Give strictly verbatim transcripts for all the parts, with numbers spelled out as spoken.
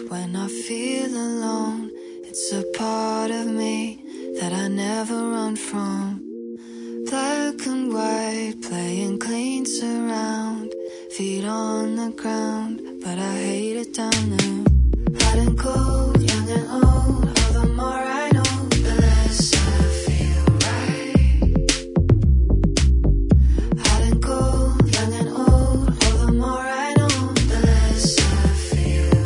when I feel alone. It's a part of me that I never run from. Black and white, playing clean surround. Feet on the ground, but I hate it down there. Hot and cold, young and old, all the more I know, the less I feel right. Hot and cold, young and old, all the more I know, the less I feel.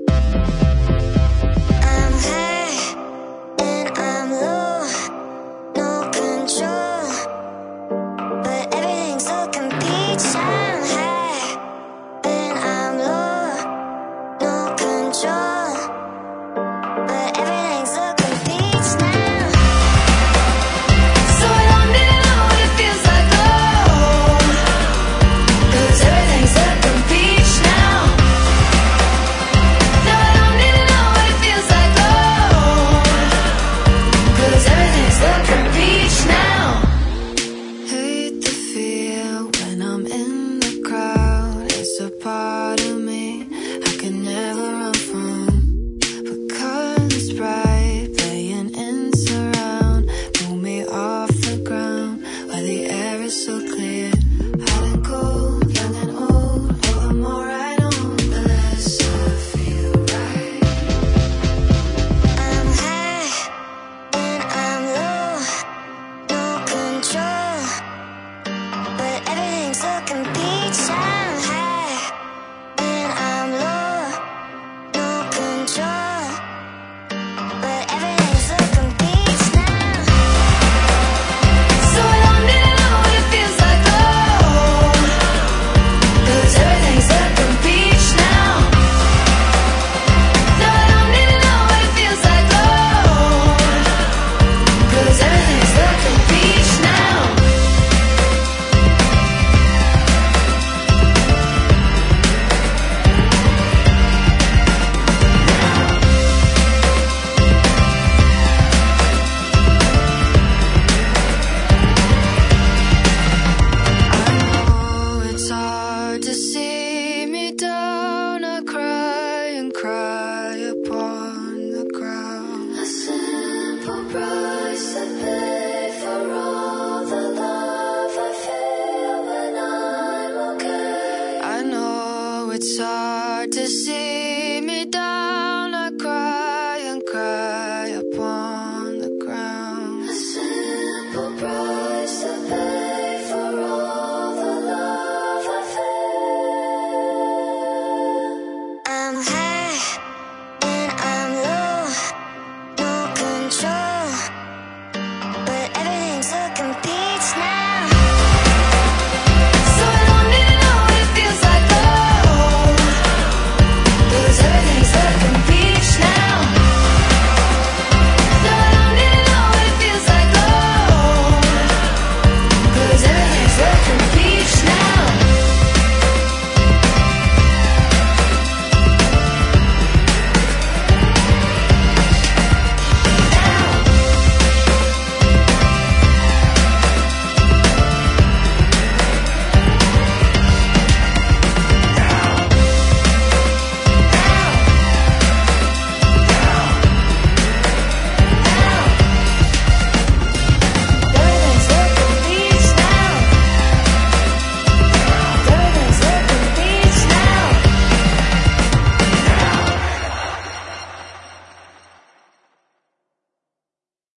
I'm high and I'm low, no control, but everything's looking peach. I'm high and I'm low, no control, but everything's looking peach now. So I don't need to know what it feels like, oh, 'cause everything's looking peach now. No, I don't need to know what it feels like, oh, 'cause everything's looking peach now. Hate the fear when I'm in the crowd. It's a part of me I can never run from. But colors bright, playing in surround, pull me off the ground where the air is so clear. Hot and cold, young and old, all the more I know, the less I feel right. I'm high and I'm low, no control, but everything's looking peach. I'm high and I'm low, no control, but everything's looking peach now. So I don't need to know what it feels like, oh, 'cause everything's looking peach now. No, I don't need to know what it feels like, oh, 'cause everything's looking peach now. I know it's hard to see me down. I cry and cry upon the ground. A simple price to pay for all the love I feel when I'm okay. I know it's hard to see